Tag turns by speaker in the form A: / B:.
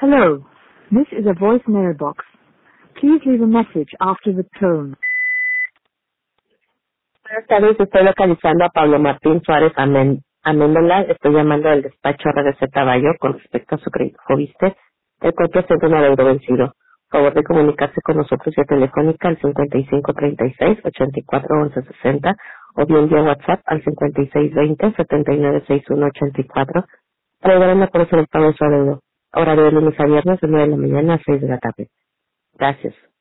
A: Hello, this is a voicemail box. Please leave a message after the tone.
B: Buenas tardes, estoy localizando a Pablo Martín Suárez Améndola. Estoy llamando al despacho RDC Taballo con respecto a su crédito Foviste, el cual presenta un adeudo vencido. Favor de comunicarse con nosotros vía telefónica al 5536-841160 o bien vía WhatsApp al 5620-796184 para ayudar a conocer el pago de su adeudo. Horario de lunes a viernes de 9 de la mañana a 6 de la tarde. Gracias.